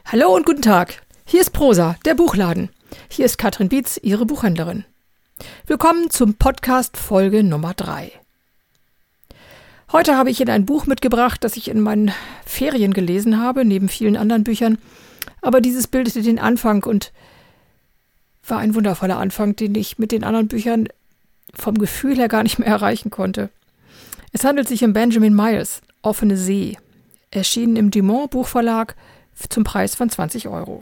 Hallo und guten Tag. Hier ist Prosa, der Buchladen. Hier ist Katrin Bietz, Ihre Buchhändlerin. Willkommen zum Podcast Folge Nummer 3. Heute habe ich Ihnen ein Buch mitgebracht, das ich in meinen Ferien gelesen habe, neben vielen anderen Büchern. Aber dieses bildete den Anfang und war ein wundervoller Anfang, den ich mit den anderen Büchern vom Gefühl her gar nicht mehr erreichen konnte. Es handelt sich um Benjamin Myers, Offene See, erschienen im Dumont Buchverlag zum Preis von 20 €.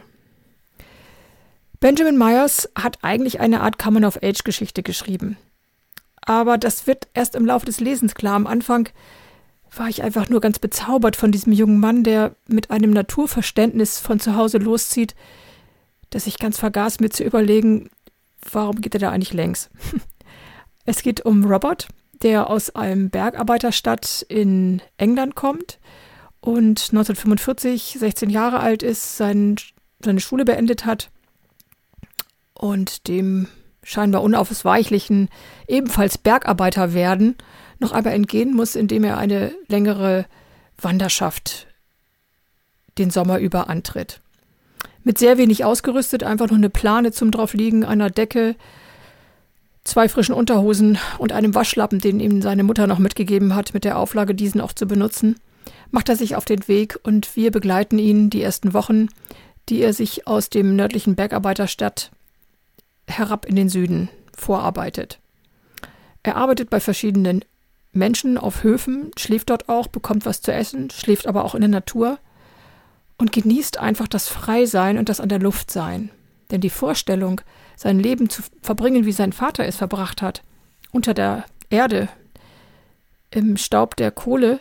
Benjamin Myers hat eigentlich eine Art Coming-of-Age-Geschichte geschrieben. Aber das wird erst im Laufe des Lesens klar. Am Anfang war ich einfach nur ganz bezaubert von diesem jungen Mann, der mit einem Naturverständnis von zu Hause loszieht, dass ich ganz vergaß, mir zu überlegen, warum geht er da eigentlich längs? Es geht um Robert, der aus einem Bergarbeiterstadt in England kommt und 1945 16 Jahre alt ist, seine Schule beendet hat und dem scheinbar unausweichlichen ebenfalls Bergarbeiter werden noch einmal entgehen muss, indem er eine längere Wanderschaft den Sommer über antritt. Mit sehr wenig ausgerüstet, einfach nur eine Plane zum Draufliegen, einer Decke, 2 frischen Unterhosen und einem Waschlappen, den ihm seine Mutter noch mitgegeben hat, mit der Auflage, diesen auch zu benutzen, macht er sich auf den Weg und wir begleiten ihn die ersten Wochen, die er sich aus dem nördlichen Bergarbeiterstadt herab in den Süden vorarbeitet. Er arbeitet bei verschiedenen Menschen auf Höfen, schläft dort auch, bekommt was zu essen, schläft aber auch in der Natur und genießt einfach das Freisein und das an der Luft sein. Denn die Vorstellung, sein Leben zu verbringen, wie sein Vater es verbracht hat, unter der Erde, im Staub der Kohle,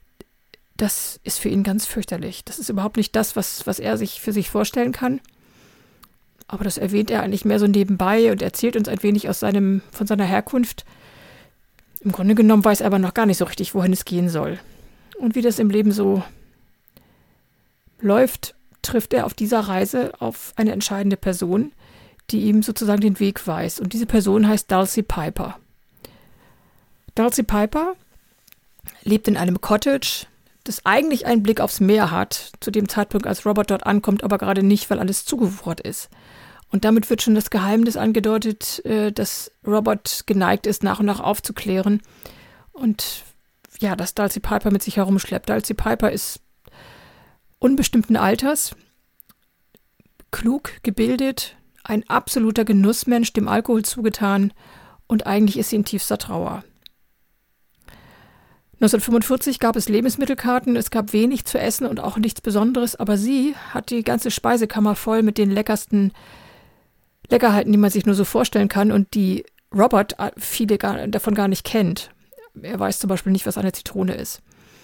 das ist für ihn ganz fürchterlich. Das ist überhaupt nicht das, was er sich für sich vorstellen kann. Aber das erwähnt er eigentlich mehr so nebenbei und erzählt uns ein wenig von seiner Herkunft. Im Grunde genommen weiß er aber noch gar nicht so richtig, wohin es gehen soll. Und wie das im Leben so läuft, trifft er auf dieser Reise auf eine entscheidende Person, die ihm sozusagen den Weg weist. Und diese Person heißt Dulcie Piper. Dulcie Piper lebt in einem Cottage, das eigentlich einen Blick aufs Meer hat, zu dem Zeitpunkt, als Robert dort ankommt, aber gerade nicht, weil alles zugewuchert ist. Und damit wird schon das Geheimnis angedeutet, dass Robert geneigt ist, nach und nach aufzuklären. Und ja, dass Dulcie Piper mit sich herumschleppt. Dulcie Piper ist unbestimmten Alters, klug, gebildet, ein absoluter Genussmensch, dem Alkohol zugetan und eigentlich ist sie in tiefster Trauer. 1945 gab es Lebensmittelkarten, es gab wenig zu essen und auch nichts Besonderes, aber sie hat die ganze Speisekammer voll mit den leckersten Leckerheiten, die man sich nur so vorstellen kann und die Robert viele davon gar nicht kennt. Er weiß zum Beispiel nicht, was eine Zitrone ist.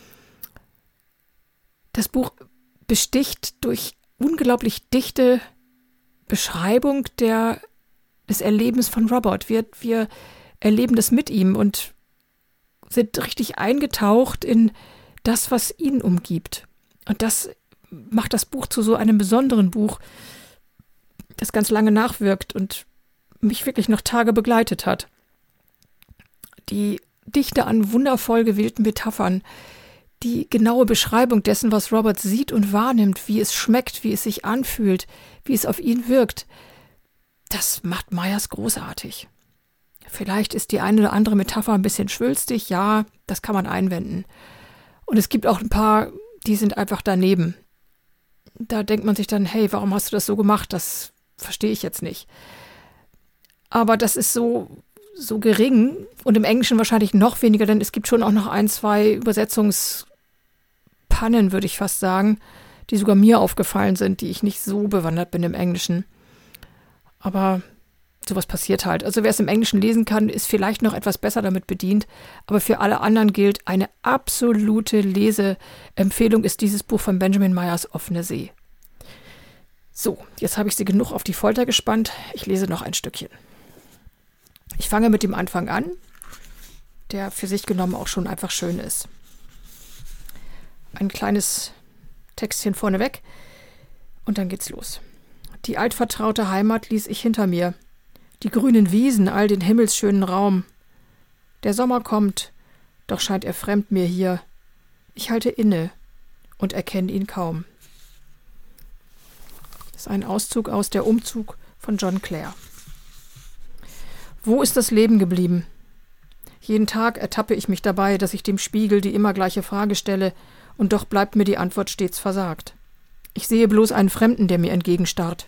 Das Buch besticht durch unglaublich dichte Beschreibung des Erlebens von Robert. Wir erleben das mit ihm und sind richtig eingetaucht in das, was ihn umgibt. Und das macht das Buch zu so einem besonderen Buch, das ganz lange nachwirkt und mich wirklich noch Tage begleitet hat. Die Dichte an wundervoll gewählten Metaphern, die genaue Beschreibung dessen, was Robert sieht und wahrnimmt, wie es schmeckt, wie es sich anfühlt, wie es auf ihn wirkt, das macht Myers großartig. Vielleicht ist die eine oder andere Metapher ein bisschen schwülstig, ja, das kann man einwenden. Und es gibt auch ein paar, die sind einfach daneben. Da denkt man sich dann, hey, warum hast du das so gemacht? Das verstehe ich jetzt nicht. Aber das ist so gering und im Englischen wahrscheinlich noch weniger, denn es gibt schon auch noch 1, 2 Übersetzungspannen, würde ich fast sagen, die sogar mir aufgefallen sind, die ich nicht so bewandert bin im Englischen. Aber sowas passiert halt. Also wer es im Englischen lesen kann, ist vielleicht noch etwas besser damit bedient. Aber für alle anderen gilt, eine absolute Leseempfehlung ist dieses Buch von Benjamin Myers, Offene See. So, jetzt habe ich Sie genug auf die Folter gespannt. Ich lese noch ein Stückchen. Ich fange mit dem Anfang an, der für sich genommen auch schon einfach schön ist. Ein kleines Textchen vorneweg und dann geht's los. Die altvertraute Heimat ließ ich hinter mir. Die grünen Wiesen, all den himmelsschönen Raum. Der Sommer kommt, doch scheint er fremd mir hier. Ich halte inne und erkenne ihn kaum. Das ist ein Auszug aus Der Umzug von John Clare. Wo ist das Leben geblieben? Jeden Tag ertappe ich mich dabei, dass ich dem Spiegel die immer gleiche Frage stelle, und doch bleibt mir die Antwort stets versagt. Ich sehe bloß einen Fremden, der mir entgegenstarrt.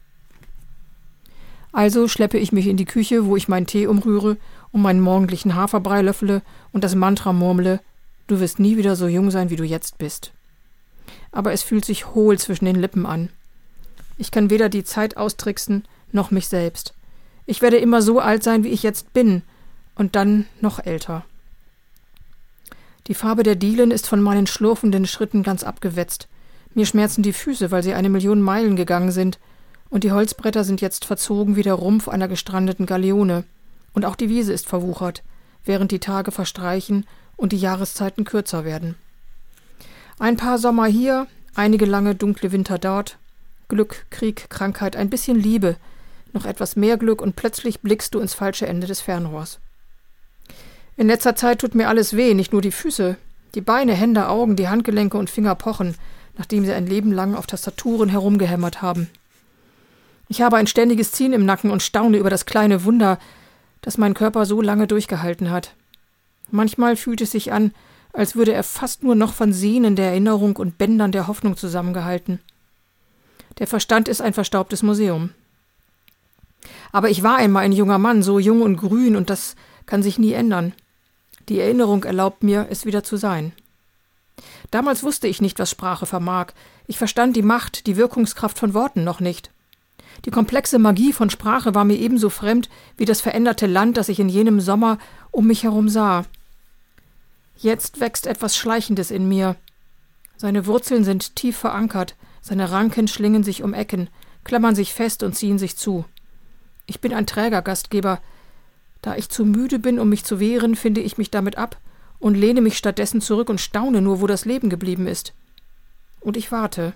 Also schleppe ich mich in die Küche, wo ich meinen Tee umrühre und meinen morgendlichen Haferbrei löffele und das Mantra murmle: Du wirst nie wieder so jung sein, wie du jetzt bist. Aber es fühlt sich hohl zwischen den Lippen an. Ich kann weder die Zeit austricksen, noch mich selbst. Ich werde immer so alt sein, wie ich jetzt bin, und dann noch älter. Die Farbe der Dielen ist von meinen schlurfenden Schritten ganz abgewetzt. Mir schmerzen die Füße, weil sie 1 Million Meilen gegangen sind, und die Holzbretter sind jetzt verzogen wie der Rumpf einer gestrandeten Galeone. Und auch die Wiese ist verwuchert, während die Tage verstreichen und die Jahreszeiten kürzer werden. Ein paar Sommer hier, einige lange dunkle Winter dort. Glück, Krieg, Krankheit, ein bisschen Liebe, noch etwas mehr Glück, und plötzlich blickst du ins falsche Ende des Fernrohrs. In letzter Zeit tut mir alles weh, nicht nur die Füße. Die Beine, Hände, Augen, die Handgelenke und Finger pochen, nachdem sie ein Leben lang auf Tastaturen herumgehämmert haben. Ich habe ein ständiges Ziehen im Nacken und staune über das kleine Wunder, das mein Körper so lange durchgehalten hat. Manchmal fühlt es sich an, als würde er fast nur noch von Sehnen der Erinnerung und Bändern der Hoffnung zusammengehalten. Der Verstand ist ein verstaubtes Museum. Aber ich war einmal ein junger Mann, so jung und grün, und das kann sich nie ändern. Die Erinnerung erlaubt mir, es wieder zu sein. Damals wusste ich nicht, was Sprache vermag. Ich verstand die Macht, die Wirkungskraft von Worten noch nicht. Die komplexe Magie von Sprache war mir ebenso fremd wie das veränderte Land, das ich in jenem Sommer um mich herum sah. Jetzt wächst etwas Schleichendes in mir. Seine Wurzeln sind tief verankert, seine Ranken schlingen sich um Ecken, klammern sich fest und ziehen sich zu. Ich bin ein träger Gastgeber. Da ich zu müde bin, um mich zu wehren, finde ich mich damit ab und lehne mich stattdessen zurück und staune nur, wo das Leben geblieben ist. Und ich warte.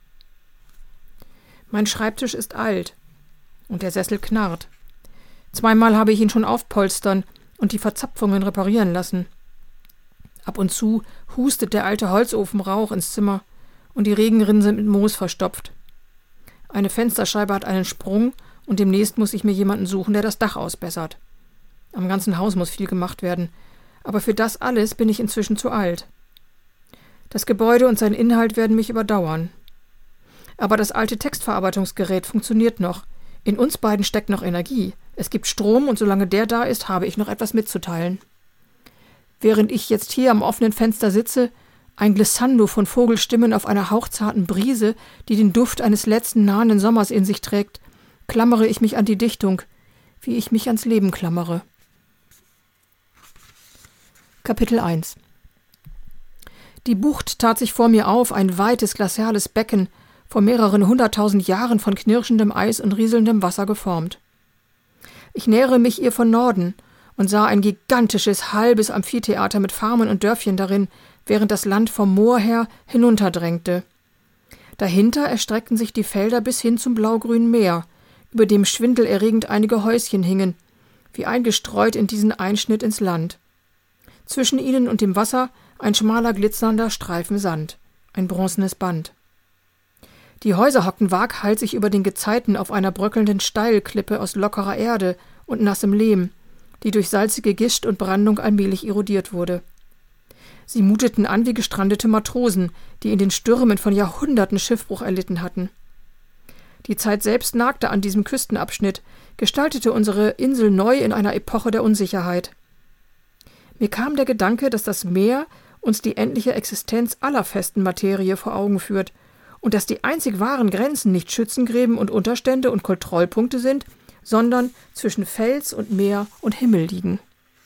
Mein Schreibtisch ist alt und der Sessel knarrt. 2-mal habe ich ihn schon aufpolstern und die Verzapfungen reparieren lassen. Ab und zu hustet der alte Holzofenrauch ins Zimmer und die Regenrinnen sind mit Moos verstopft. Eine Fensterscheibe hat einen Sprung und demnächst muss ich mir jemanden suchen, der das Dach ausbessert. Am ganzen Haus muss viel gemacht werden, aber für das alles bin ich inzwischen zu alt. Das Gebäude und sein Inhalt werden mich überdauern. Aber das alte Textverarbeitungsgerät funktioniert noch. In uns beiden steckt noch Energie. Es gibt Strom, und solange der da ist, habe ich noch etwas mitzuteilen. Während ich jetzt hier am offenen Fenster sitze, ein Glissando von Vogelstimmen auf einer hauchzarten Brise, die den Duft eines letzten nahenden Sommers in sich trägt, klammere ich mich an die Dichtung, wie ich mich ans Leben klammere. Kapitel 1 Die Bucht tat sich vor mir auf, ein weites, glaziales Becken, vor mehreren 100.000 Jahren von knirschendem Eis und rieselndem Wasser geformt. Ich nähere mich ihr von Norden und sah ein gigantisches, halbes Amphitheater mit Farmen und Dörfchen darin, während das Land vom Moor her hinunterdrängte. Dahinter erstreckten sich die Felder bis hin zum blaugrünen Meer, über dem schwindelerregend einige Häuschen hingen, wie eingestreut in diesen Einschnitt ins Land. Zwischen ihnen und dem Wasser ein schmaler, glitzernder Streifen Sand, ein bronzenes Band. Die Häuser hockten waghalsig über den Gezeiten auf einer bröckelnden Steilklippe aus lockerer Erde und nassem Lehm, die durch salzige Gischt und Brandung allmählich erodiert wurde. Sie muteten an wie gestrandete Matrosen, die in den Stürmen von Jahrhunderten Schiffbruch erlitten hatten. Die Zeit selbst nagte an diesem Küstenabschnitt, gestaltete unsere Insel neu in einer Epoche der Unsicherheit. Mir kam der Gedanke, dass das Meer uns die endliche Existenz aller festen Materie vor Augen führt und dass die einzig wahren Grenzen nicht Schützengräben und Unterstände und Kontrollpunkte sind, sondern zwischen Fels und Meer und Himmel liegen.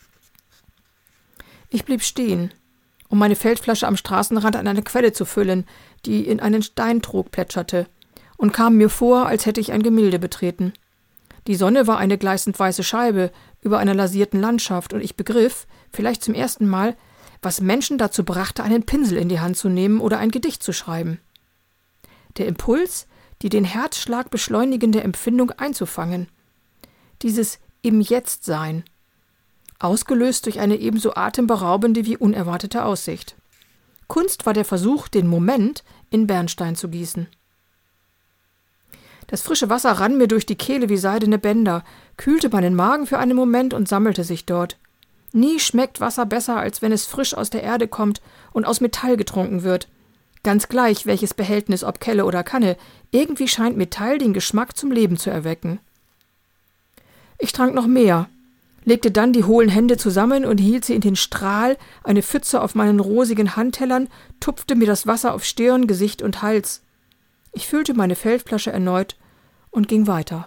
Ich blieb stehen, um meine Feldflasche am Straßenrand an eine Quelle zu füllen, die in einen Steintrog plätscherte, und kam mir vor, als hätte ich ein Gemälde betreten. Die Sonne war eine gleißend weiße Scheibe über einer lasierten Landschaft, und ich begriff, vielleicht zum ersten Mal, was Menschen dazu brachte, einen Pinsel in die Hand zu nehmen oder ein Gedicht zu schreiben. Der Impuls, die den Herzschlag beschleunigende Empfindung einzufangen. Dieses im Jetzt-Sein, ausgelöst durch eine ebenso atemberaubende wie unerwartete Aussicht. Kunst war der Versuch, den Moment in Bernstein zu gießen. Das frische Wasser rann mir durch die Kehle wie seidene Bänder, kühlte meinen Magen für einen Moment und sammelte sich dort. Nie schmeckt Wasser besser, als wenn es frisch aus der Erde kommt und aus Metall getrunken wird. Ganz gleich, welches Behältnis, ob Kelle oder Kanne, irgendwie scheint Metall den Geschmack zum Leben zu erwecken. Ich trank noch mehr, legte dann die hohlen Hände zusammen und hielt sie in den Strahl, eine Pfütze auf meinen rosigen Handtellern, tupfte mir das Wasser auf Stirn, Gesicht und Hals. Ich füllte meine Feldflasche erneut und ging weiter.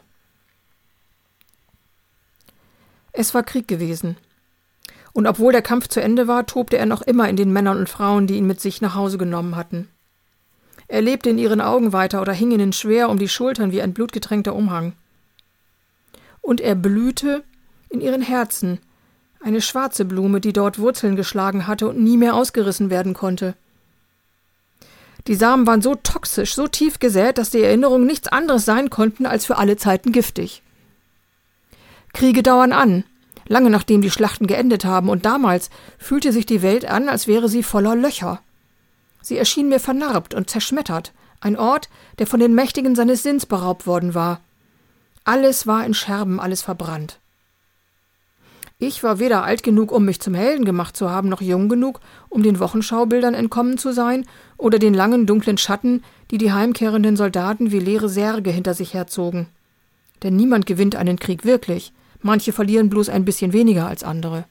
Es war Krieg gewesen. Und obwohl der Kampf zu Ende war, tobte er noch immer in den Männern und Frauen, die ihn mit sich nach Hause genommen hatten. Er lebte in ihren Augen weiter oder hing ihnen schwer um die Schultern wie ein blutgetränkter Umhang. Und er blühte in ihren Herzen, eine schwarze Blume, die dort Wurzeln geschlagen hatte und nie mehr ausgerissen werden konnte. Die Samen waren so toxisch, so tief gesät, dass die Erinnerungen nichts anderes sein konnten als für alle Zeiten giftig. Kriege dauern an, lange nachdem die Schlachten geendet haben, und damals fühlte sich die Welt an, als wäre sie voller Löcher. Sie erschien mir vernarbt und zerschmettert, ein Ort, der von den Mächtigen seines Sinns beraubt worden war. Alles war in Scherben, alles verbrannt. Ich war weder alt genug, um mich zum Helden gemacht zu haben, noch jung genug, um den Wochenschaubildern entkommen zu sein oder den langen, dunklen Schatten, die die heimkehrenden Soldaten wie leere Särge hinter sich herzogen. Denn niemand gewinnt einen Krieg wirklich. Manche verlieren bloß ein bisschen weniger als andere.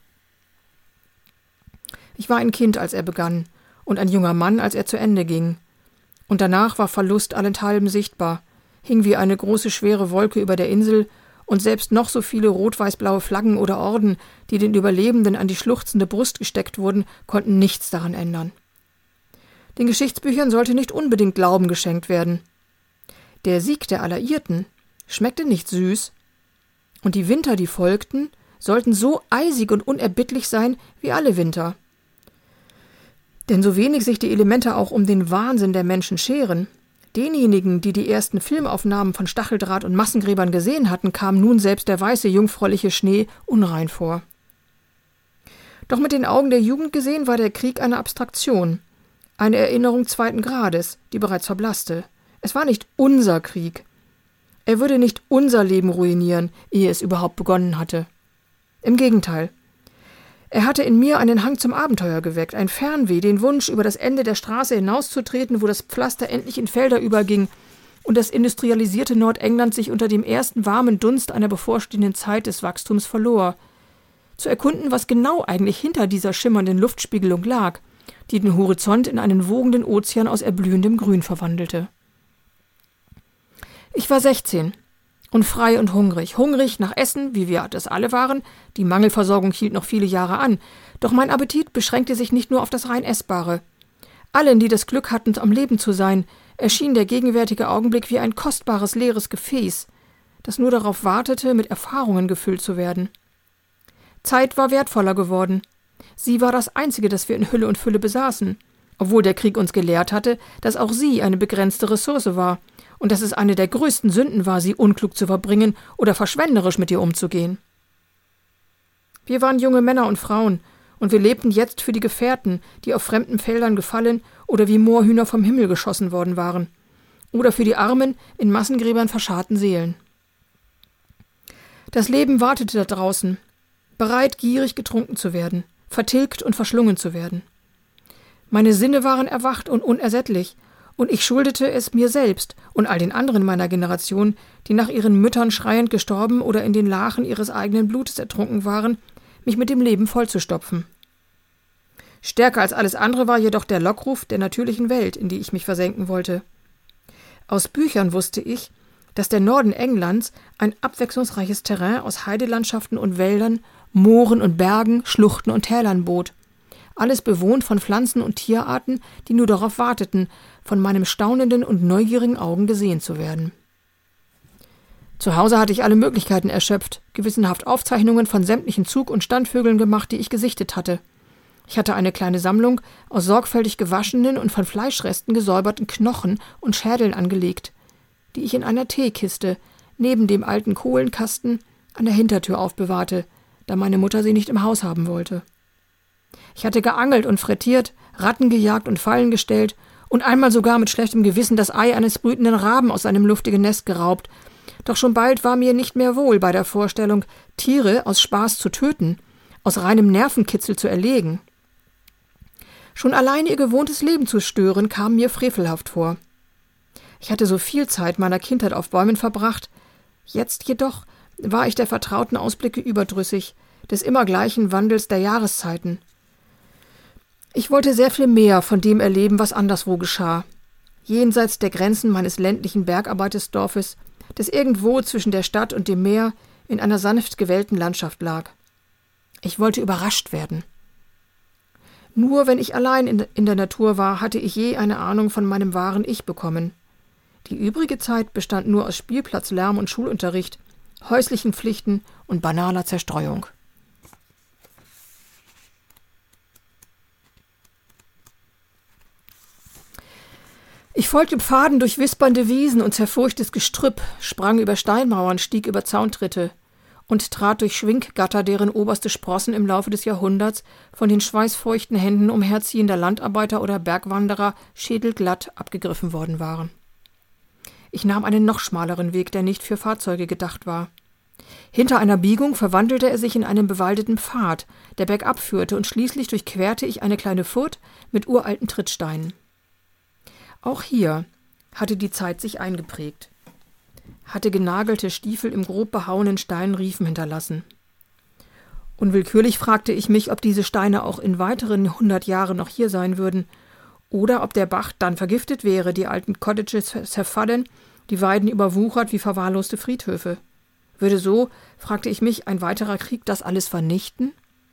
Ich war ein Kind, als er begann, und ein junger Mann, als er zu Ende ging. Und danach war Verlust allenthalben sichtbar, hing wie eine große, schwere Wolke über der Insel, und selbst noch so viele rot-weiß-blaue Flaggen oder Orden, die den Überlebenden an die schluchzende Brust gesteckt wurden, konnten nichts daran ändern. Den Geschichtsbüchern sollte nicht unbedingt Glauben geschenkt werden. Der Sieg der Alliierten schmeckte nicht süß, und die Winter, die folgten, sollten so eisig und unerbittlich sein wie alle Winter. Denn so wenig sich die Elemente auch um den Wahnsinn der Menschen scheren, denjenigen, die die ersten Filmaufnahmen von Stacheldraht und Massengräbern gesehen hatten, kam nun selbst der weiße, jungfräuliche Schnee unrein vor. Doch mit den Augen der Jugend gesehen war der Krieg eine Abstraktion, eine Erinnerung zweiten Grades, die bereits verblasste. Es war nicht unser Krieg. Er würde nicht unser Leben ruinieren, ehe es überhaupt begonnen hatte. Im Gegenteil. Er hatte in mir einen Hang zum Abenteuer geweckt, ein Fernweh, den Wunsch, über das Ende der Straße hinauszutreten, wo das Pflaster endlich in Felder überging und das industrialisierte Nordengland sich unter dem ersten warmen Dunst einer bevorstehenden Zeit des Wachstums verlor. Zu erkunden, was genau eigentlich hinter dieser schimmernden Luftspiegelung lag, die den Horizont in einen wogenden Ozean aus erblühendem Grün verwandelte. Ich war 16 und frei und hungrig nach Essen, wie wir das alle waren. Die Mangelversorgung hielt noch viele Jahre an, doch mein Appetit beschränkte sich nicht nur auf das rein Essbare. Allen, die das Glück hatten, am Leben zu sein, erschien der gegenwärtige Augenblick wie ein kostbares, leeres Gefäß, das nur darauf wartete, mit Erfahrungen gefüllt zu werden. Zeit war wertvoller geworden. Sie war das Einzige, das wir in Hülle und Fülle besaßen, obwohl der Krieg uns gelehrt hatte, dass auch sie eine begrenzte Ressource war und dass es eine der größten Sünden war, sie unklug zu verbringen oder verschwenderisch mit ihr umzugehen. Wir waren junge Männer und Frauen, und wir lebten jetzt für die Gefährten, die auf fremden Feldern gefallen oder wie Moorhühner vom Himmel geschossen worden waren, oder für die armen, in Massengräbern verscharrten Seelen. Das Leben wartete da draußen, bereit, gierig getrunken zu werden, vertilgt und verschlungen zu werden. Meine Sinne waren erwacht und unersättlich, und ich schuldete es mir selbst und all den anderen meiner Generation, die nach ihren Müttern schreiend gestorben oder in den Lachen ihres eigenen Blutes ertrunken waren, mich mit dem Leben vollzustopfen. Stärker als alles andere war jedoch der Lockruf der natürlichen Welt, in die ich mich versenken wollte. Aus Büchern wusste ich, dass der Norden Englands ein abwechslungsreiches Terrain aus Heidelandschaften und Wäldern, Mooren und Bergen, Schluchten und Tälern bot. Alles bewohnt von Pflanzen und Tierarten, die nur darauf warteten, von meinem staunenden und neugierigen Augen gesehen zu werden. Zu Hause hatte ich alle Möglichkeiten erschöpft, gewissenhaft Aufzeichnungen von sämtlichen Zug- und Standvögeln gemacht, die ich gesichtet hatte. Ich hatte eine kleine Sammlung aus sorgfältig gewaschenen und von Fleischresten gesäuberten Knochen und Schädeln angelegt, die ich in einer Teekiste neben dem alten Kohlenkasten an der Hintertür aufbewahrte, da meine Mutter sie nicht im Haus haben wollte. Ich hatte geangelt und frittiert, Ratten gejagt und Fallen gestellt und einmal sogar mit schlechtem Gewissen das Ei eines brütenden Raben aus seinem luftigen Nest geraubt. Doch schon bald war mir nicht mehr wohl bei der Vorstellung, Tiere aus Spaß zu töten, aus reinem Nervenkitzel zu erlegen. Schon allein ihr gewohntes Leben zu stören, kam mir frevelhaft vor. Ich hatte so viel Zeit meiner Kindheit auf Bäumen verbracht. Jetzt jedoch war ich der vertrauten Ausblicke überdrüssig, des immer gleichen Wandels der Jahreszeiten. Ich wollte sehr viel mehr von dem erleben, was anderswo geschah. Jenseits der Grenzen meines ländlichen Bergarbeitersdorfes, das irgendwo zwischen der Stadt und dem Meer in einer sanft gewellten Landschaft lag. Ich wollte überrascht werden. Nur wenn ich allein in der Natur war, hatte ich je eine Ahnung von meinem wahren Ich bekommen. Die übrige Zeit bestand nur aus Spielplatzlärm und Schulunterricht, häuslichen Pflichten und banaler Zerstreuung. Ich folgte Pfaden durch wispernde Wiesen und zerfurchtes Gestrüpp, sprang über Steinmauern, stieg über Zauntritte und trat durch Schwinggatter, deren oberste Sprossen im Laufe des Jahrhunderts von den schweißfeuchten Händen umherziehender Landarbeiter oder Bergwanderer schädelglatt abgegriffen worden waren. Ich nahm einen noch schmaleren Weg, der nicht für Fahrzeuge gedacht war. Hinter einer Biegung verwandelte er sich in einen bewaldeten Pfad, der bergab führte, und schließlich durchquerte ich eine kleine Furt mit uralten Trittsteinen. Auch hier hatte die Zeit sich eingeprägt, hatte genagelte Stiefel im grob behauenen Stein Riefen hinterlassen. Unwillkürlich fragte ich mich, ob diese Steine auch in weiteren 100 Jahren noch hier sein würden, oder ob der Bach dann vergiftet wäre, die alten Cottages zerfallen, die Weiden überwuchert wie verwahrloste Friedhöfe. Würde so, fragte ich mich, ein weiterer Krieg das alles vernichten?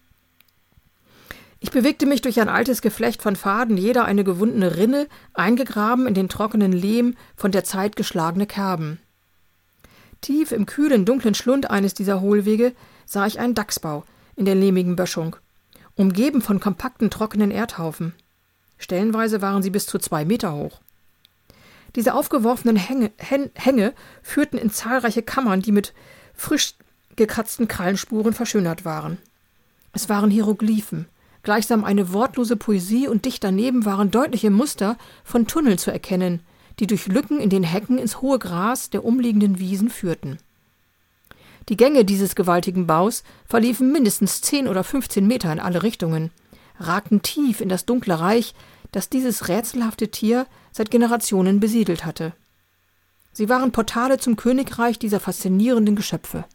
Ich bewegte mich durch ein altes Geflecht von Pfaden, jeder eine gewundene Rinne, eingegraben in den trockenen Lehm, von der Zeit geschlagene Kerben. Tief im kühlen, dunklen Schlund eines dieser Hohlwege sah ich einen Dachsbau in der lehmigen Böschung, umgeben von kompakten, trockenen Erdhaufen. Stellenweise waren sie bis zu 2 Meter hoch. Diese aufgeworfenen Hänge führten in zahlreiche Kammern, die mit frisch gekratzten Krallenspuren verschönert waren. Es waren Hieroglyphen, gleichsam eine wortlose Poesie, und dicht daneben waren deutliche Muster von Tunneln zu erkennen, die durch Lücken in den Hecken ins hohe Gras der umliegenden Wiesen führten. Die Gänge dieses gewaltigen Baus verliefen mindestens 10 oder 15 Meter in alle Richtungen, ragten tief in das dunkle Reich, das dieses rätselhafte Tier seit Generationen besiedelt hatte. Sie waren Portale zum Königreich dieser faszinierenden Geschöpfe.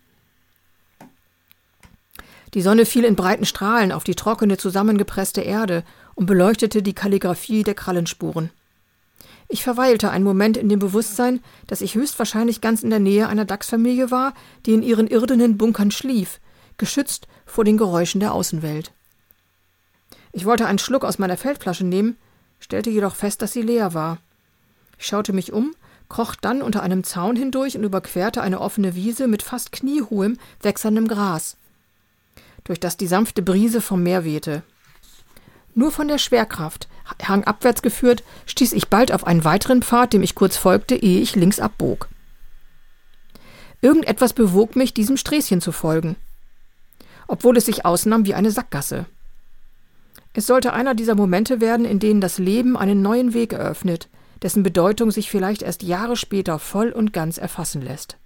Die Sonne fiel in breiten Strahlen auf die trockene, zusammengepresste Erde und beleuchtete die Kalligraphie der Krallenspuren. Ich verweilte einen Moment in dem Bewusstsein, dass ich höchstwahrscheinlich ganz in der Nähe einer Dachsfamilie war, die in ihren irdenen Bunkern schlief, geschützt vor den Geräuschen der Außenwelt. Ich wollte einen Schluck aus meiner Feldflasche nehmen, stellte jedoch fest, dass sie leer war. Ich schaute mich um, kroch dann unter einem Zaun hindurch und überquerte eine offene Wiese mit fast kniehohem, wächserndem Gras, durch das die sanfte Brise vom Meer wehte. Nur von der Schwerkraft, hangabwärts geführt, stieß ich bald auf einen weiteren Pfad, dem ich kurz folgte, ehe ich links abbog. Irgendetwas bewog mich, diesem Sträßchen zu folgen, obwohl es sich ausnahm wie eine Sackgasse. Es sollte einer dieser Momente werden, in denen das Leben einen neuen Weg eröffnet, dessen Bedeutung sich vielleicht erst Jahre später voll und ganz erfassen lässt.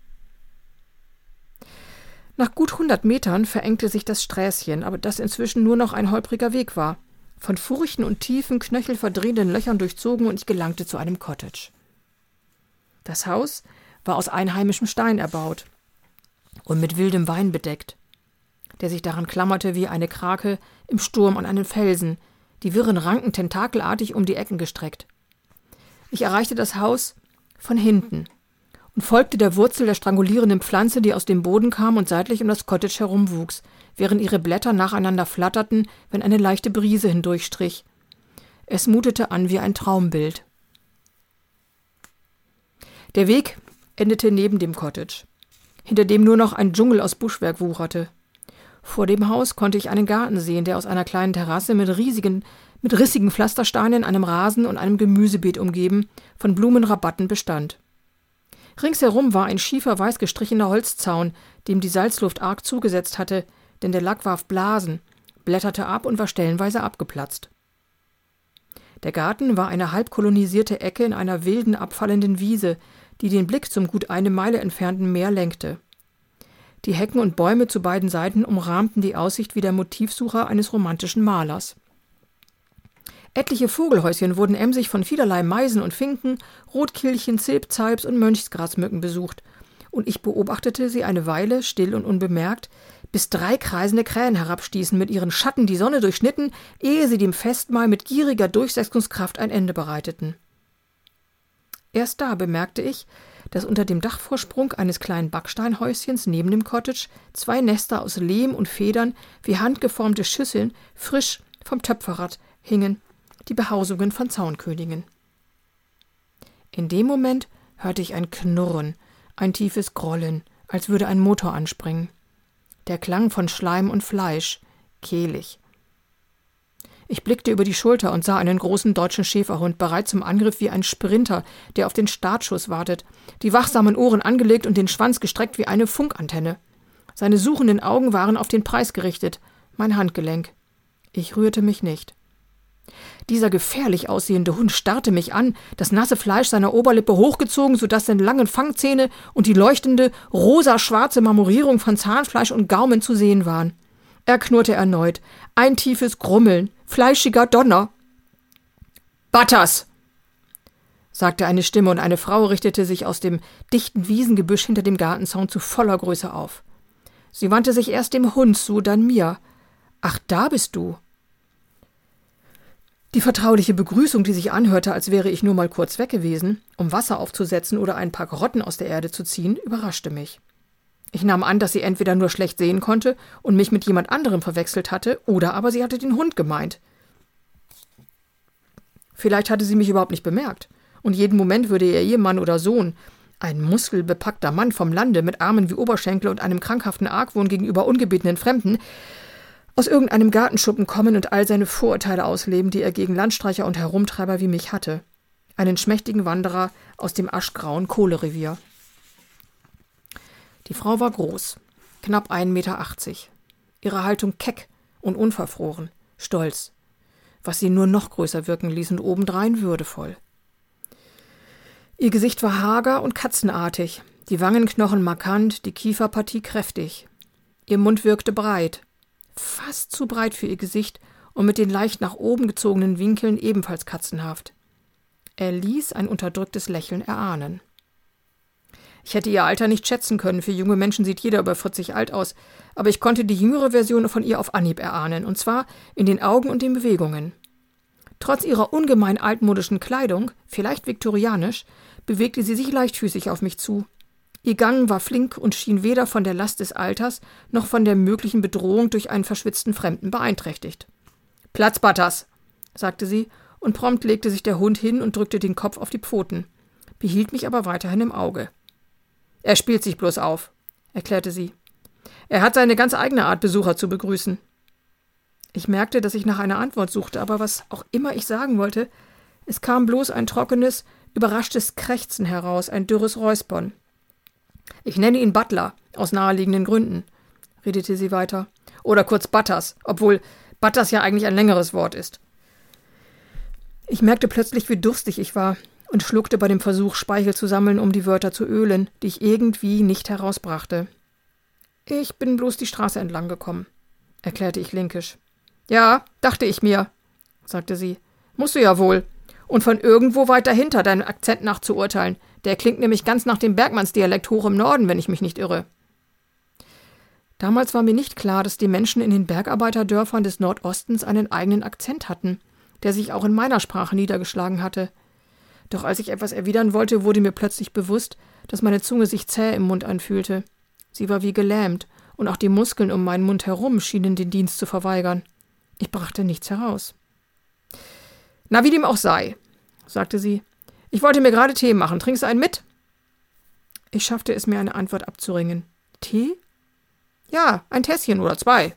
Nach gut 100 Metern verengte sich das Sträßchen, aber das inzwischen nur noch ein holpriger Weg war, von Furchen und tiefen, knöchelverdrehenden Löchern durchzogen, und ich gelangte zu einem Cottage. Das Haus war aus einheimischem Stein erbaut und mit wildem Wein bedeckt, der sich daran klammerte wie eine Krake im Sturm an einen Felsen, die wirren Ranken tentakelartig um die Ecken gestreckt. Ich erreichte das Haus von hinten und folgte der Wurzel der strangulierenden Pflanze, die aus dem Boden kam und seitlich um das Cottage herumwuchs, während ihre Blätter nacheinander flatterten, wenn eine leichte Brise hindurchstrich. Es mutete an wie ein Traumbild. Der Weg endete neben dem Cottage, hinter dem nur noch ein Dschungel aus Buschwerk wucherte. Vor dem Haus konnte ich einen Garten sehen, der aus einer kleinen Terrasse mit rissigen Pflastersteinen, einem Rasen und einem Gemüsebeet umgeben, von Blumenrabatten bestand. Ringsherum war ein schiefer, weiß gestrichener Holzzaun, dem die Salzluft arg zugesetzt hatte, denn der Lack warf Blasen, blätterte ab und war stellenweise abgeplatzt. Der Garten war eine halb kolonisierte Ecke in einer wilden, abfallenden Wiese, die den Blick zum gut eine Meile entfernten Meer lenkte. Die Hecken und Bäume zu beiden Seiten umrahmten die Aussicht wie der Motivsucher eines romantischen Malers. Etliche Vogelhäuschen wurden emsig von vielerlei Meisen und Finken, Rotkehlchen, Zilpzalps und Mönchsgrasmücken besucht, und ich beobachtete sie eine Weile, still und unbemerkt, bis 3 kreisende Krähen herabstießen, mit ihren Schatten die Sonne durchschnitten, ehe sie dem Festmahl mit gieriger Durchsetzungskraft ein Ende bereiteten. Erst da bemerkte ich, dass unter dem Dachvorsprung eines kleinen Backsteinhäuschens neben dem Cottage 2 Nester aus Lehm und Federn wie handgeformte Schüsseln frisch vom Töpferrad hingen, die Behausungen von Zaunkönigen. In dem Moment hörte ich ein Knurren, ein tiefes Grollen, als würde ein Motor anspringen. Der Klang von Schleim und Fleisch, kehlig. Ich blickte über die Schulter und sah einen großen deutschen Schäferhund, bereit zum Angriff wie ein Sprinter, der auf den Startschuss wartet, die wachsamen Ohren angelegt und den Schwanz gestreckt wie eine Funkantenne. Seine suchenden Augen waren auf den Preis gerichtet, mein Handgelenk. Ich rührte mich nicht. Dieser gefährlich aussehende Hund starrte mich an, das nasse Fleisch seiner Oberlippe hochgezogen, sodass seine langen Fangzähne und die leuchtende, rosa-schwarze Marmorierung von Zahnfleisch und Gaumen zu sehen waren. Er knurrte erneut. Ein tiefes Grummeln, fleischiger Donner. »Butters«, sagte eine Stimme, und eine Frau richtete sich aus dem dichten Wiesengebüsch hinter dem Gartenzaun zu voller Größe auf. Sie wandte sich erst dem Hund zu, dann mir. »Ach, da bist du.« Die vertrauliche Begrüßung, die sich anhörte, als wäre ich nur mal kurz weg gewesen, um Wasser aufzusetzen oder ein paar Karotten aus der Erde zu ziehen, überraschte mich. Ich nahm an, dass sie entweder nur schlecht sehen konnte und mich mit jemand anderem verwechselt hatte, oder aber sie hatte den Hund gemeint. Vielleicht hatte sie mich überhaupt nicht bemerkt, und jeden Moment würde ihr Ehemann oder Sohn, ein muskelbepackter Mann vom Lande mit Armen wie Oberschenkel und einem krankhaften Argwohn gegenüber ungebetenen Fremden, aus irgendeinem Gartenschuppen kommen und all seine Vorurteile ausleben, die er gegen Landstreicher und Herumtreiber wie mich hatte. Einen schmächtigen Wanderer aus dem aschgrauen Kohlerevier. Die Frau war groß, knapp 1,80 Meter. Ihre Haltung keck und unverfroren, stolz, was sie nur noch größer wirken ließ und obendrein würdevoll. Ihr Gesicht war hager und katzenartig, die Wangenknochen markant, die Kieferpartie kräftig. Ihr Mund wirkte breit, fast zu breit für ihr Gesicht und mit den leicht nach oben gezogenen Winkeln ebenfalls katzenhaft. Er ließ ein unterdrücktes Lächeln erahnen. Ich hätte ihr Alter nicht schätzen können, für junge Menschen sieht jeder über 40 alt aus, aber ich konnte die jüngere Version von ihr auf Anhieb erahnen, und zwar in den Augen und den Bewegungen. Trotz ihrer ungemein altmodischen Kleidung, vielleicht viktorianisch, bewegte sie sich leichtfüßig auf mich zu. Ihr Gang war flink und schien weder von der Last des Alters noch von der möglichen Bedrohung durch einen verschwitzten Fremden beeinträchtigt. »Platz, Butters«, sagte sie, und prompt legte sich der Hund hin und drückte den Kopf auf die Pfoten, behielt mich aber weiterhin im Auge. »Er spielt sich bloß auf«, erklärte sie. »Er hat seine ganz eigene Art, Besucher zu begrüßen.« Ich merkte, dass ich nach einer Antwort suchte, aber was auch immer ich sagen wollte, es kam bloß ein trockenes, überraschtes Krächzen heraus, ein dürres Räuspern. »Ich nenne ihn Butler, aus naheliegenden Gründen«, redete sie weiter. »Oder kurz Butters, obwohl Butters ja eigentlich ein längeres Wort ist.« Ich merkte plötzlich, wie durstig ich war und schluckte bei dem Versuch, Speichel zu sammeln, um die Wörter zu ölen, die ich irgendwie nicht herausbrachte. »Ich bin bloß die Straße entlang gekommen«, erklärte ich linkisch. »Ja, dachte ich mir«, sagte sie. »Musst du ja wohl. Und von irgendwo weit dahinter, deinem Akzent nach zu urteilen. Der klingt nämlich ganz nach dem Bergmannsdialekt hoch im Norden, wenn ich mich nicht irre.« Damals war mir nicht klar, dass die Menschen in den Bergarbeiterdörfern des Nordostens einen eigenen Akzent hatten, der sich auch in meiner Sprache niedergeschlagen hatte. Doch als ich etwas erwidern wollte, wurde mir plötzlich bewusst, dass meine Zunge sich zäh im Mund anfühlte. Sie war wie gelähmt, und auch die Muskeln um meinen Mund herum schienen den Dienst zu verweigern. Ich brachte nichts heraus. »Na, wie dem auch sei«, sagte sie. »Ich wollte mir gerade Tee machen. Trinkst du einen mit?« Ich schaffte es mir, eine Antwort abzuringen. »Tee?« »Ja, ein Tässchen oder 2.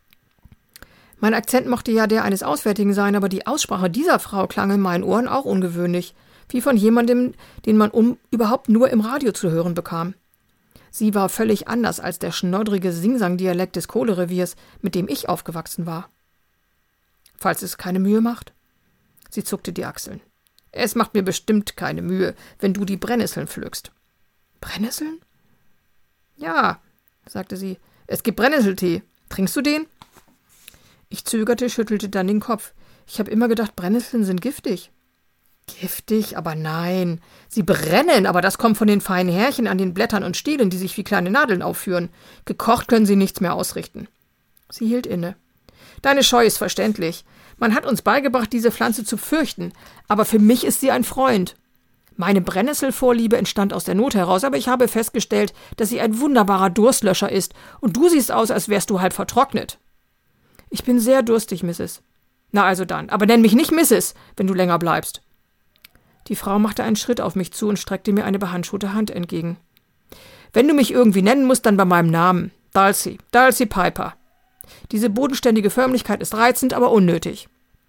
Mein Akzent mochte ja der eines Auswärtigen sein, aber die Aussprache dieser Frau klang in meinen Ohren auch ungewöhnlich, wie von jemandem, den man überhaupt nur im Radio zu hören bekam. Sie war völlig anders als der schnoddrige Singsang-Dialekt des Kohlereviers, mit dem ich aufgewachsen war. »Falls es keine Mühe macht«, Sie zuckte die Achseln. »Es macht mir bestimmt keine Mühe, wenn du die Brennnesseln pflückst.« »Brennnesseln?« »Ja«, sagte sie, »es gibt Brennnesseltee. Trinkst du den?« Ich zögerte, schüttelte dann den Kopf. Ich habe immer gedacht, Brennnesseln sind giftig. Giftig? Aber nein. Sie brennen, aber das kommt von den feinen Härchen an den Blättern und Stielen, die sich wie kleine Nadeln aufführen. Gekocht können sie nichts mehr ausrichten. Sie hielt inne. Deine Scheu ist verständlich. Man hat uns beigebracht, diese Pflanze zu fürchten, aber für mich ist sie ein Freund. Meine Brennnesselvorliebe entstand aus der Not heraus, aber ich habe festgestellt, dass sie ein wunderbarer Durstlöscher ist, und du siehst aus, als wärst du halb vertrocknet. Ich bin sehr durstig, Mrs. Na also dann, aber nenn mich nicht Mrs., wenn du länger bleibst. Die Frau machte einen Schritt auf mich zu und streckte mir eine behandschuhte Hand entgegen. Wenn du mich irgendwie nennen musst, dann bei meinem Namen. Dulcie Piper. Diese bodenständige Förmlichkeit ist reizend, aber unnötig.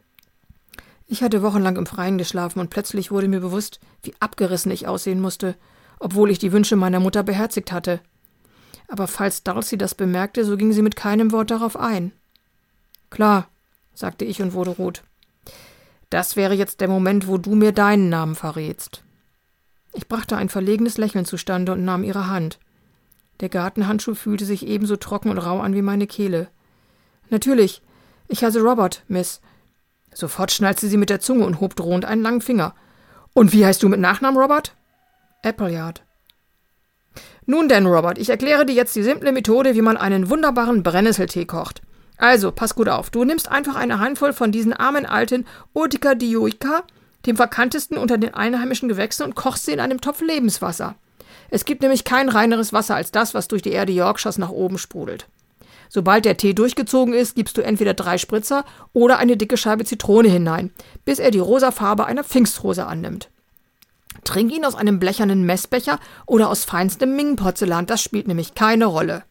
Ich hatte wochenlang im Freien geschlafen und plötzlich wurde mir bewusst, wie abgerissen ich aussehen musste, obwohl ich die Wünsche meiner Mutter beherzigt hatte. Aber falls Dulcie das bemerkte, so ging sie mit keinem Wort darauf ein. »Klar«, sagte ich und wurde rot. »Das wäre jetzt der Moment, wo du mir deinen Namen verrätst.« Ich brachte ein verlegenes Lächeln zustande und nahm ihre Hand. Der Gartenhandschuh fühlte sich ebenso trocken und rau an wie meine Kehle. »Natürlich, ich heiße Robert, Miss.« Sofort schnalzte sie mit der Zunge und hob drohend einen langen Finger. »Und wie heißt du mit Nachnamen, Robert?« »Appleyard.« »Nun denn, Robert, ich erkläre dir jetzt die simple Methode, wie man einen wunderbaren Brennnesseltee kocht. Also, pass gut auf, du nimmst einfach eine Handvoll von diesen armen alten Urtica dioica, dem verkanntesten unter den einheimischen Gewächsen, und kochst sie in einem Topf Lebenswasser. Es gibt nämlich kein reineres Wasser als das, was durch die Erde Yorkshires nach oben sprudelt. Sobald der Tee durchgezogen ist, gibst du entweder 3 Spritzer oder eine dicke Scheibe Zitrone hinein, bis er die rosa Farbe einer Pfingstrose annimmt. Trink ihn aus einem blechernen Messbecher oder aus feinstem Ming-Porzellan, das spielt nämlich keine Rolle.«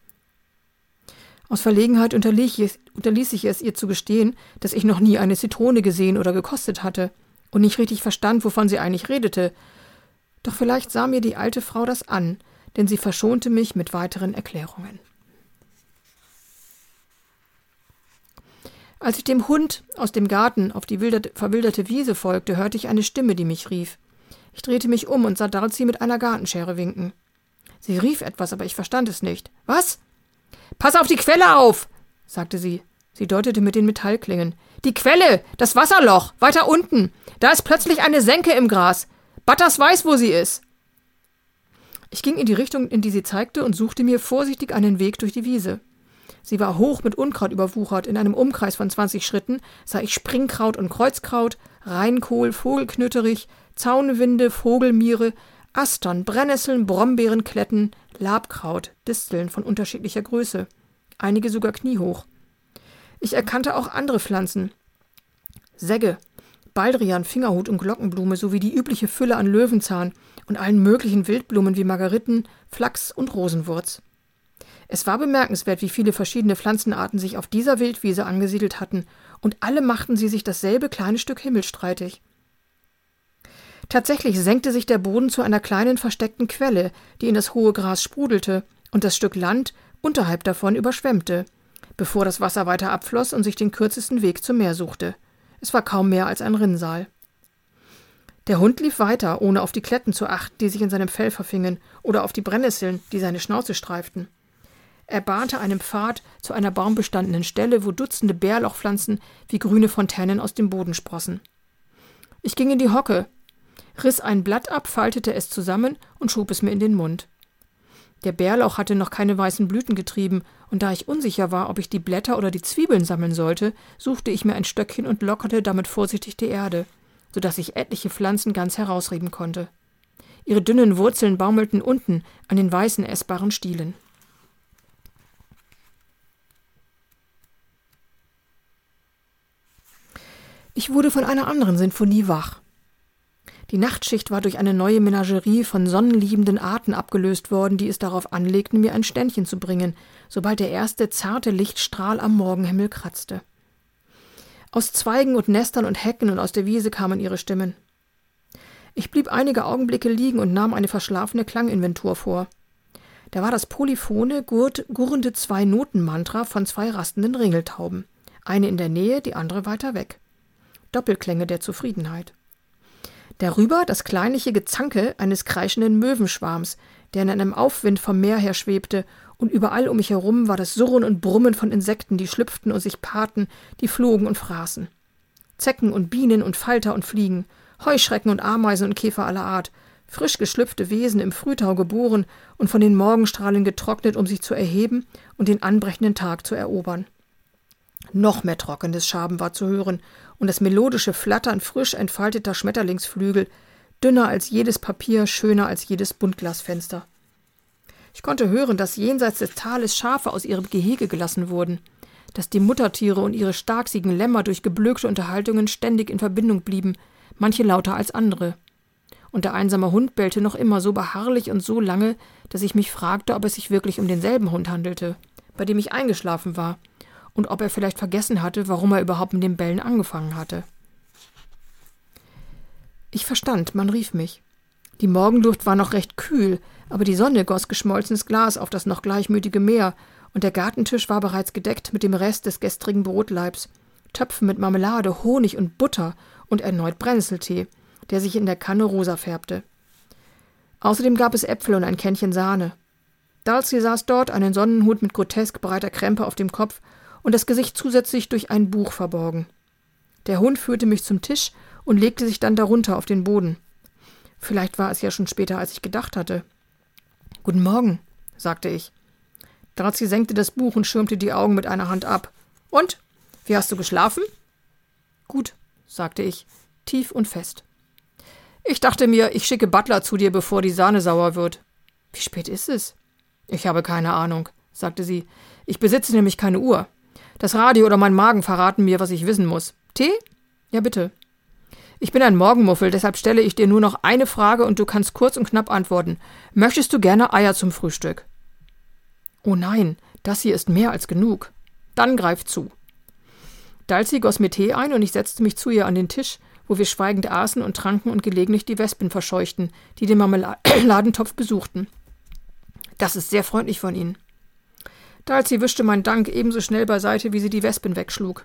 Aus Verlegenheit unterließ ich es, ihr zu gestehen, dass ich noch nie eine Zitrone gesehen oder gekostet hatte und nicht richtig verstand, wovon sie eigentlich redete. Doch vielleicht sah mir die alte Frau das an, denn sie verschonte mich mit weiteren Erklärungen. Als ich dem Hund aus dem Garten auf die verwilderte Wiese folgte, hörte ich eine Stimme, die mich rief. Ich drehte mich um und sah Dulcie mit einer Gartenschere winken. Sie rief etwas, aber ich verstand es nicht. »Was?« »Pass auf die Quelle auf«, sagte sie. Sie deutete mit den Metallklingen. »Die Quelle, das Wasserloch, weiter unten. Da ist plötzlich eine Senke im Gras. Butters weiß, wo sie ist.« Ich ging in die Richtung, in die sie zeigte, und suchte mir vorsichtig einen Weg durch die Wiese. Sie war hoch mit Unkraut überwuchert. In einem Umkreis von 20 Schritten sah ich Springkraut und Kreuzkraut, Reinkohl, Vogelknöterich, Zaunwinde, Vogelmiere, Astern, Brennnesseln, Brombeeren, Kletten, Labkraut, Disteln von unterschiedlicher Größe, einige sogar kniehoch. Ich erkannte auch andere Pflanzen. Segge, Baldrian, Fingerhut und Glockenblume sowie die übliche Fülle an Löwenzahn und allen möglichen Wildblumen wie Margeriten, Flachs und Rosenwurz. Es war bemerkenswert, wie viele verschiedene Pflanzenarten sich auf dieser Wildwiese angesiedelt hatten, und alle machten sie sich dasselbe kleine Stück Himmel streitig. Tatsächlich senkte sich der Boden zu einer kleinen versteckten Quelle, die in das hohe Gras sprudelte und das Stück Land unterhalb davon überschwemmte, bevor das Wasser weiter abfloss und sich den kürzesten Weg zum Meer suchte. Es war kaum mehr als ein Rinnsal. Der Hund lief weiter, ohne auf die Kletten zu achten, die sich in seinem Fell verfingen, oder auf die Brennnesseln, die seine Schnauze streiften. Er bahnte einen Pfad zu einer baumbestandenen Stelle, wo Dutzende Bärlauchpflanzen wie grüne Fontänen aus dem Boden sprossen. Ich ging in die Hocke, riss ein Blatt ab, faltete es zusammen und schob es mir in den Mund. Der Bärlauch hatte noch keine weißen Blüten getrieben, und da ich unsicher war, ob ich die Blätter oder die Zwiebeln sammeln sollte, suchte ich mir ein Stöckchen und lockerte damit vorsichtig die Erde, so dass ich etliche Pflanzen ganz herausrieben konnte. Ihre dünnen Wurzeln baumelten unten an den weißen, essbaren Stielen. Ich wurde von einer anderen Sinfonie wach. Die Nachtschicht war durch eine neue Menagerie von sonnenliebenden Arten abgelöst worden, die es darauf anlegten, mir ein Ständchen zu bringen, sobald der erste zarte Lichtstrahl am Morgenhimmel kratzte. Aus Zweigen und Nestern und Hecken und aus der Wiese kamen ihre Stimmen. Ich blieb einige Augenblicke liegen und nahm eine verschlafene Klanginventur vor. Da war das polyphone, gurrende 2-Noten-Mantra von 2 rastenden Ringeltauben, eine in der Nähe, die andere weiter weg. Doppelklänge der Zufriedenheit. Darüber das kleinliche Gezanke eines kreischenden Möwenschwarms, der in einem Aufwind vom Meer her schwebte, und überall um mich herum war das Surren und Brummen von Insekten, die schlüpften und sich paarten, die flogen und fraßen. Zecken und Bienen und Falter und Fliegen, Heuschrecken und Ameisen und Käfer aller Art, frisch geschlüpfte Wesen im Frühtau geboren und von den Morgenstrahlen getrocknet, um sich zu erheben und den anbrechenden Tag zu erobern. Noch mehr trockenes Schaben war zu hören, und das melodische Flattern frisch entfalteter Schmetterlingsflügel, dünner als jedes Papier, schöner als jedes Buntglasfenster. Ich konnte hören, dass jenseits des Tales Schafe aus ihrem Gehege gelassen wurden, dass die Muttertiere und ihre starksigen Lämmer durch geblökte Unterhaltungen ständig in Verbindung blieben, manche lauter als andere. Und der einsame Hund bellte noch immer so beharrlich und so lange, dass ich mich fragte, ob es sich wirklich um denselben Hund handelte, bei dem ich eingeschlafen war, und ob er vielleicht vergessen hatte, warum er überhaupt mit dem Bellen angefangen hatte. Ich verstand, man rief mich. Die Morgenluft war noch recht kühl, aber die Sonne goss geschmolzenes Glas auf das noch gleichmütige Meer, und der Gartentisch war bereits gedeckt mit dem Rest des gestrigen Brotleibs, Töpfen mit Marmelade, Honig und Butter und erneut Brennnesseltee, der sich in der Kanne rosa färbte. Außerdem gab es Äpfel und ein Kännchen Sahne. Dulcie saß dort, einen Sonnenhut mit grotesk breiter Krempe auf dem Kopf und das Gesicht zusätzlich durch ein Buch verborgen. Der Hund führte mich zum Tisch und legte sich dann darunter auf den Boden. Vielleicht war es ja schon später, als ich gedacht hatte. »Guten Morgen«, sagte ich. Dulcie senkte das Buch und schirmte die Augen mit einer Hand ab. »Und? Wie hast du geschlafen?« »Gut«, sagte ich, tief und fest. »Ich dachte mir, ich schicke Butler zu dir, bevor die Sahne sauer wird.« »Wie spät ist es?« »Ich habe keine Ahnung«, sagte sie. »Ich besitze nämlich keine Uhr. Das Radio oder mein Magen verraten mir, was ich wissen muss. Tee? Ja, bitte.« »Ich bin ein Morgenmuffel, deshalb stelle ich dir nur noch eine Frage und du kannst kurz und knapp antworten. Möchtest du gerne Eier zum Frühstück?« »Oh nein, das hier ist mehr als genug.« »Dann greif zu.« Dulcie goss mir Tee ein und ich setzte mich zu ihr an den Tisch, wo wir schweigend aßen und tranken und gelegentlich die Wespen verscheuchten, die den Marmeladentopf besuchten. »Das ist sehr freundlich von Ihnen.« Dulcie wischte meinen Dank ebenso schnell beiseite, wie sie die Wespen wegschlug.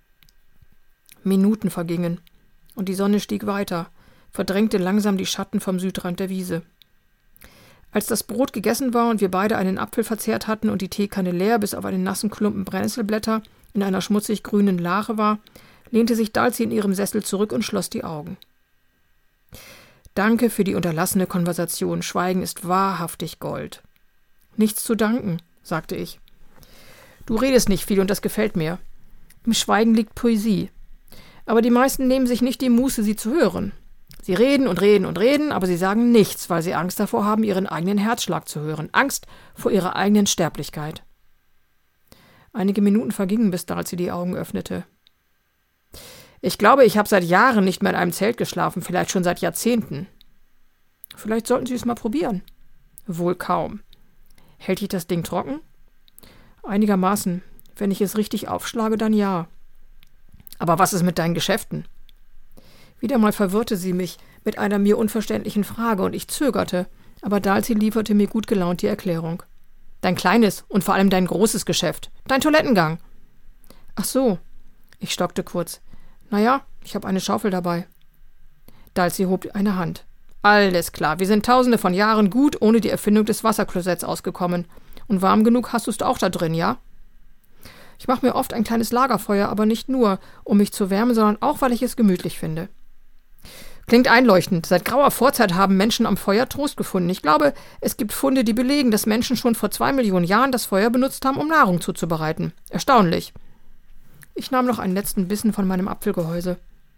Minuten vergingen, und die Sonne stieg weiter, verdrängte langsam die Schatten vom Südrand der Wiese. Als das Brot gegessen war und wir beide einen Apfel verzehrt hatten und die Teekanne leer bis auf einen nassen Klumpen Brennnesselblätter in einer schmutzig grünen Lache war, lehnte sich Dulcie in ihrem Sessel zurück und schloss die Augen. »Danke für die unterlassene Konversation. Schweigen ist wahrhaftig Gold.« »Nichts zu danken«, sagte ich. »Du redest nicht viel und das gefällt mir. Im Schweigen liegt Poesie. Aber die meisten nehmen sich nicht die Muße, sie zu hören. Sie reden und reden und reden, aber sie sagen nichts, weil sie Angst davor haben, ihren eigenen Herzschlag zu hören. Angst vor ihrer eigenen Sterblichkeit.« Einige Minuten vergingen, bis Dulcie die Augen öffnete. »Ich glaube, ich habe seit Jahren nicht mehr in einem Zelt geschlafen, vielleicht schon seit Jahrzehnten.« »Vielleicht sollten Sie es mal probieren.« »Wohl kaum. Hält dich das Ding trocken?« »Einigermaßen. Wenn ich es richtig aufschlage, dann ja.« »Aber was ist mit deinen Geschäften?« Wieder mal verwirrte sie mich mit einer mir unverständlichen Frage und ich zögerte, aber Dulcie lieferte mir gut gelaunt die Erklärung. »Dein kleines und vor allem dein großes Geschäft. Dein Toilettengang.« »Ach so.« Ich stockte kurz. »Naja, ich habe eine Schaufel dabei.« Dulcie hob eine Hand. »Alles klar, wir sind tausende von Jahren gut ohne die Erfindung des Wasserklosetts ausgekommen. Und warm genug hast du's auch da drin, ja?« Ich mache mir oft ein kleines Lagerfeuer, aber nicht nur, um mich zu wärmen, sondern auch, weil ich es gemütlich finde.« »Klingt einleuchtend. Seit grauer Vorzeit haben Menschen am Feuer Trost gefunden. Ich glaube, es gibt Funde, die belegen, dass Menschen schon vor 2 Millionen Jahren das Feuer benutzt haben, um Nahrung zuzubereiten. Erstaunlich.« Ich nahm noch einen letzten Bissen von meinem Apfelgehäuse.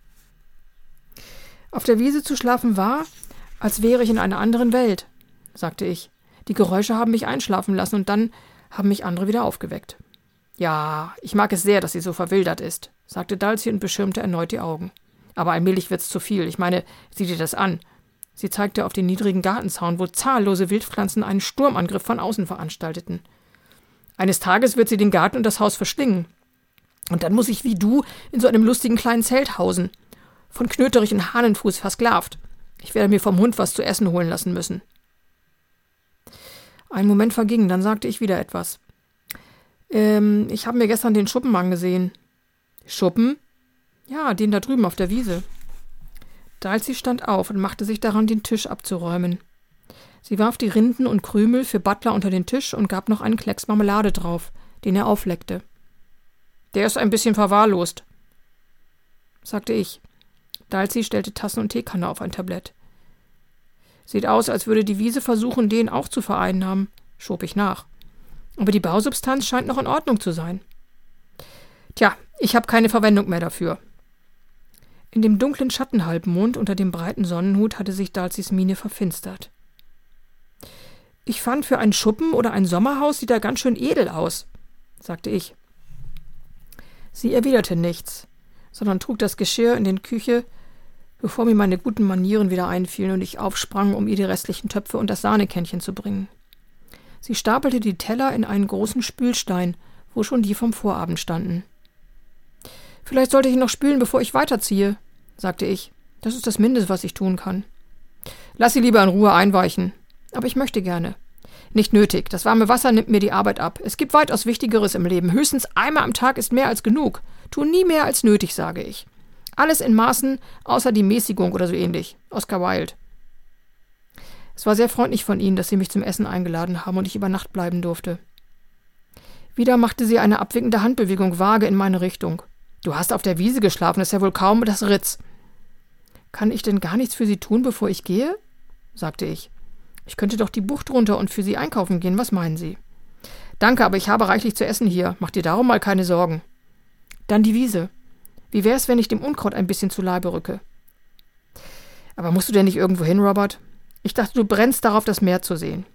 »Auf der Wiese zu schlafen war, als wäre ich in einer anderen Welt«, sagte ich. »Die Geräusche haben mich einschlafen lassen und dann haben mich andere wieder aufgeweckt.« »Ja, ich mag es sehr, dass sie so verwildert ist«, sagte Dulcie und beschirmte erneut die Augen. »Aber allmählich wird's zu viel. Ich meine, sieh dir das an.« Sie zeigte auf den niedrigen Gartenzaun, wo zahllose Wildpflanzen einen Sturmangriff von außen veranstalteten. »Eines Tages wird sie den Garten und das Haus verschlingen. Und dann muss ich wie du in so einem lustigen kleinen Zelt hausen. Von Knöterich und Hahnenfuß versklavt. Ich werde mir vom Hund was zu essen holen lassen müssen.« Ein Moment verging, dann sagte ich wieder etwas. Ich habe mir gestern den Schuppen angesehen.« »Schuppen?« Ja, den da drüben auf der Wiese. Dulcie stand auf und machte sich daran, den Tisch abzuräumen. Sie warf die Rinden und Krümel für Butler unter den Tisch und gab noch einen Klecks Marmelade drauf, den er aufleckte. »Der ist ein bisschen verwahrlost«, sagte ich. Dulcie stellte Tassen und Teekanne auf ein Tablett. »Sieht aus, als würde die Wiese versuchen, den auch zu vereinnahmen«, schob ich nach. »Aber die Bausubstanz scheint noch in Ordnung zu sein.« »Tja, ich habe keine Verwendung mehr dafür.« In dem dunklen Schattenhalbmond unter dem breiten Sonnenhut hatte sich Dulcies Miene verfinstert. »Ich fand, für einen Schuppen oder ein Sommerhaus sieht er ganz schön edel aus«, sagte ich. Sie erwiderte nichts, sondern trug das Geschirr in die Küche, bevor mir meine guten Manieren wieder einfielen und ich aufsprang, um ihr die restlichen Töpfe und das Sahnekännchen zu bringen. Sie stapelte die Teller in einen großen Spülstein, wo schon die vom Vorabend standen. »Vielleicht sollte ich noch spülen, bevor ich weiterziehe«, sagte ich. »Das ist das Mindeste, was ich tun kann.« »Lass sie lieber in Ruhe einweichen. Aber ich möchte gerne.« »Nicht nötig. Das warme Wasser nimmt mir die Arbeit ab. Es gibt weitaus Wichtigeres im Leben. Höchstens einmal am Tag ist mehr als genug. Tu nie mehr als nötig, sage ich. Alles in Maßen, außer die Mäßigung oder so ähnlich. Oscar Wilde.« Es war sehr freundlich von Ihnen, dass Sie mich zum Essen eingeladen haben und ich über Nacht bleiben durfte. Wieder machte sie eine abwinkende Handbewegung vage in meine Richtung. »Du hast auf der Wiese geschlafen, das ist ja wohl kaum das Ritz.« »Kann ich denn gar nichts für Sie tun, bevor ich gehe?«, sagte ich. »Ich könnte doch die Bucht runter und für Sie einkaufen gehen, was meinen Sie?« »Danke, aber ich habe reichlich zu essen hier. Mach dir darum mal keine Sorgen.« »Dann die Wiese. Wie wär's, wenn ich dem Unkraut ein bisschen zu Leibe rücke?« »Aber musst du denn nicht irgendwo hin, Robert? Ich dachte, du brennst darauf, das Meer zu sehen.«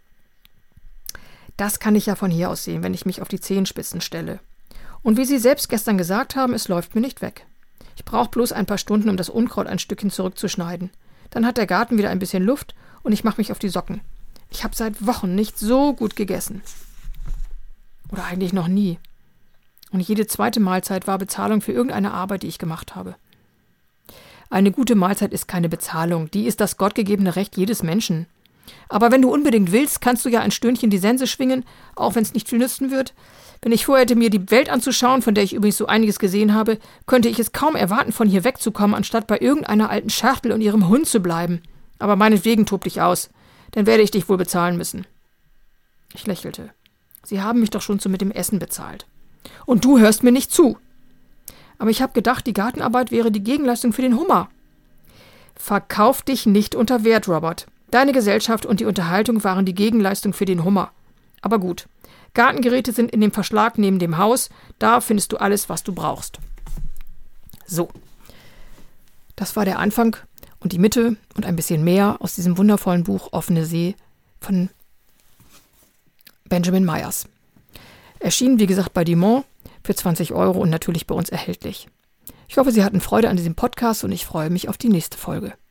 »Das kann ich ja von hier aus sehen, wenn ich mich auf die Zehenspitzen stelle. Und wie Sie selbst gestern gesagt haben, es läuft mir nicht weg. Ich brauche bloß ein paar Stunden, um das Unkraut ein Stückchen zurückzuschneiden. Dann hat der Garten wieder ein bisschen Luft und ich mache mich auf die Socken. Ich habe seit Wochen nicht so gut gegessen. Oder eigentlich noch nie. Und jede zweite Mahlzeit war Bezahlung für irgendeine Arbeit, die ich gemacht habe. Eine gute Mahlzeit ist keine Bezahlung, die ist das gottgegebene Recht jedes Menschen. Aber wenn du unbedingt willst, kannst du ja ein Stündchen die Sense schwingen, auch wenn es nicht viel nützen wird. Wenn ich vorhätte, mir die Welt anzuschauen, von der ich übrigens so einiges gesehen habe, könnte ich es kaum erwarten, von hier wegzukommen, anstatt bei irgendeiner alten Schachtel und ihrem Hund zu bleiben. Aber meinetwegen tob dich aus, dann werde ich dich wohl bezahlen müssen.« Ich lächelte. »Sie haben mich doch schon mit dem Essen bezahlt. Und du hörst mir nicht zu. Aber ich habe gedacht, die Gartenarbeit wäre die Gegenleistung für den Hummer.« »Verkauf dich nicht unter Wert, Robert. Deine Gesellschaft und die Unterhaltung waren die Gegenleistung für den Hummer. Aber gut. Gartengeräte sind in dem Verschlag neben dem Haus. Da findest du alles, was du brauchst.« So. Das war der Anfang und die Mitte und ein bisschen mehr aus diesem wundervollen Buch Offene See von Benjamin Myers. Erschienen, wie gesagt, bei Dumont für 20 € und natürlich bei uns erhältlich. Ich hoffe, Sie hatten Freude an diesem Podcast und ich freue mich auf die nächste Folge.